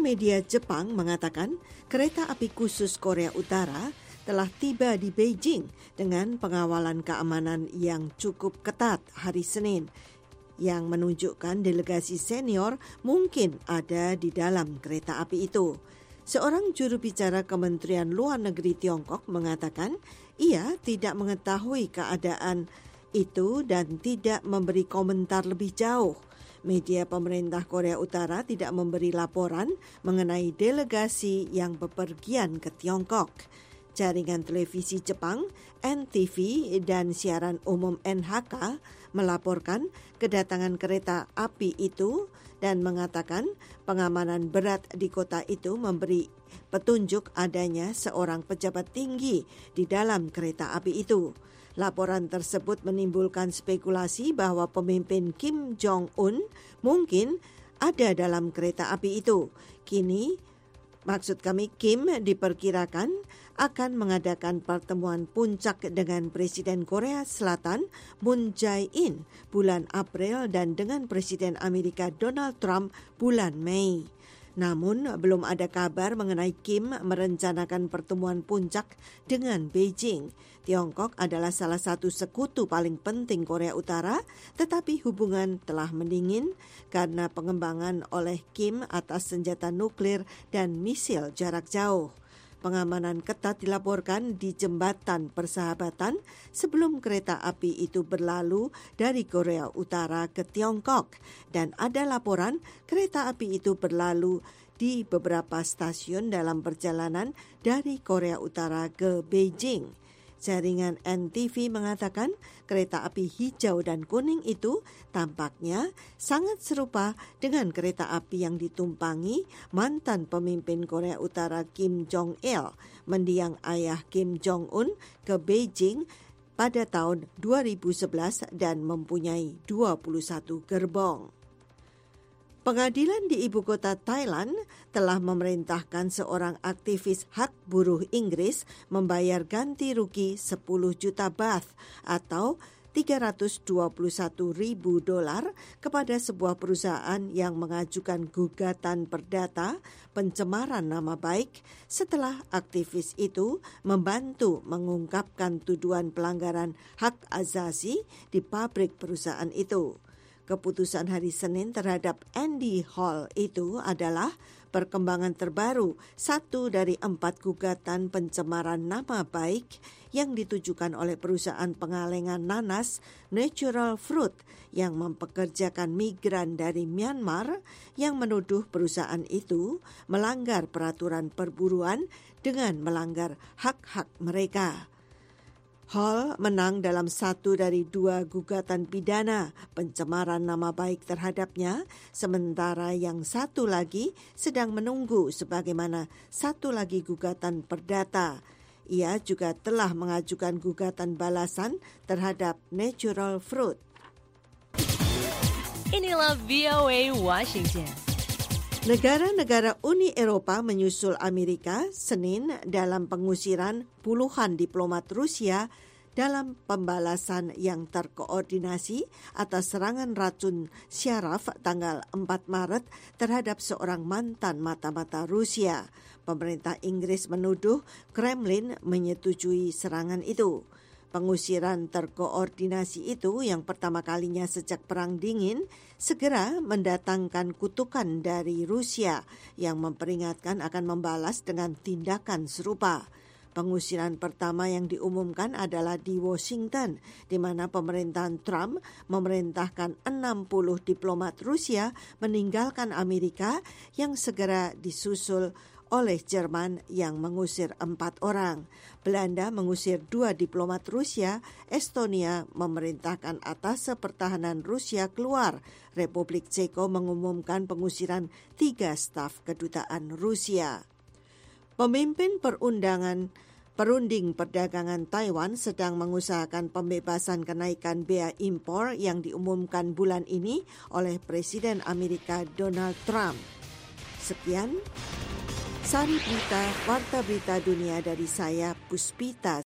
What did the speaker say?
media Jepang mengatakan kereta api khusus Korea Utara telah tiba di Beijing dengan pengawalan keamanan yang cukup ketat hari Senin, yang menunjukkan delegasi senior mungkin ada di dalam kereta api itu. Seorang juru bicara Kementerian Luar Negeri Tiongkok mengatakan ia tidak mengetahui keadaan itu dan tidak memberi komentar lebih jauh. Media pemerintah Korea Utara tidak memberi laporan mengenai delegasi yang bepergian ke Tiongkok. Jaringan televisi Jepang, NTV, dan siaran umum NHK melaporkan kedatangan kereta api itu dan mengatakan pengamanan berat di kota itu memberi petunjuk adanya seorang pejabat tinggi di dalam kereta api itu. Laporan tersebut menimbulkan spekulasi bahwa pemimpin Kim Jong-un mungkin ada dalam kereta api itu. Kim diperkirakan akan mengadakan pertemuan puncak dengan Presiden Korea Selatan Moon Jae-in bulan April dan dengan Presiden Amerika Donald Trump bulan Mei. Namun belum ada kabar mengenai Kim merencanakan pertemuan puncak dengan Beijing. Tiongkok adalah salah satu sekutu paling penting Korea Utara, tetapi hubungan telah mendingin karena pengembangan oleh Kim atas senjata nuklir dan misil jarak jauh. Pengamanan ketat dilaporkan di jembatan persahabatan sebelum kereta api itu berlalu dari Korea Utara ke Tiongkok, dan ada laporan kereta api itu berlalu di beberapa stasiun dalam perjalanan dari Korea Utara ke Beijing. Jaringan NTV mengatakan kereta api hijau dan kuning itu tampaknya sangat serupa dengan kereta api yang ditumpangi mantan pemimpin Korea Utara Kim Jong-il, mendiang ayah Kim Jong-un ke Beijing pada tahun 2011 dan mempunyai 21 gerbong. Pengadilan di ibu kota Thailand telah memerintahkan seorang aktivis hak buruh Inggris membayar ganti rugi 10 juta baht atau $321.000 kepada sebuah perusahaan yang mengajukan gugatan perdata pencemaran nama baik setelah aktivis itu membantu mengungkapkan tuduhan pelanggaran hak asasi di pabrik perusahaan itu. Keputusan hari Senin terhadap Andy Hall itu adalah perkembangan terbaru, satu dari 4 gugatan pencemaran nama baik yang ditujukan oleh perusahaan pengalengan nanas Natural Fruit yang mempekerjakan migran dari Myanmar yang menuduh perusahaan itu melanggar peraturan perburuan dengan melanggar hak-hak mereka. Hall menang dalam 1 dari 2 gugatan pidana pencemaran nama baik terhadapnya, sementara yang satu lagi sedang menunggu sebagaimana satu lagi gugatan perdata. Ia juga telah mengajukan gugatan balasan terhadap Natural Fruit. Inilah VOA Washington. Negara-negara Uni Eropa menyusul Amerika Senin dalam pengusiran puluhan diplomat Rusia dalam pembalasan yang terkoordinasi atas serangan racun syaraf tanggal 4 Maret terhadap seorang mantan mata-mata Rusia. Pemerintah Inggris menuduh Kremlin menyetujui serangan itu. Pengusiran terkoordinasi itu yang pertama kalinya sejak Perang Dingin segera mendatangkan kutukan dari Rusia yang memperingatkan akan membalas dengan tindakan serupa. Pengusiran pertama yang diumumkan adalah di Washington, di mana pemerintahan Trump memerintahkan 60 diplomat Rusia meninggalkan Amerika yang segera disusul oleh Jerman yang mengusir 4 orang. Belanda mengusir 2 diplomat Rusia, Estonia memerintahkan atas pertahanan Rusia keluar. Republik Ceko mengumumkan pengusiran 3 staf kedutaan Rusia. Pemimpin perunding perdagangan Taiwan sedang mengusahakan pembebasan kenaikan bea impor yang diumumkan bulan ini oleh Presiden Amerika Donald Trump. Sekian Sari Berita, Warta Berita Dunia dari saya, Puspita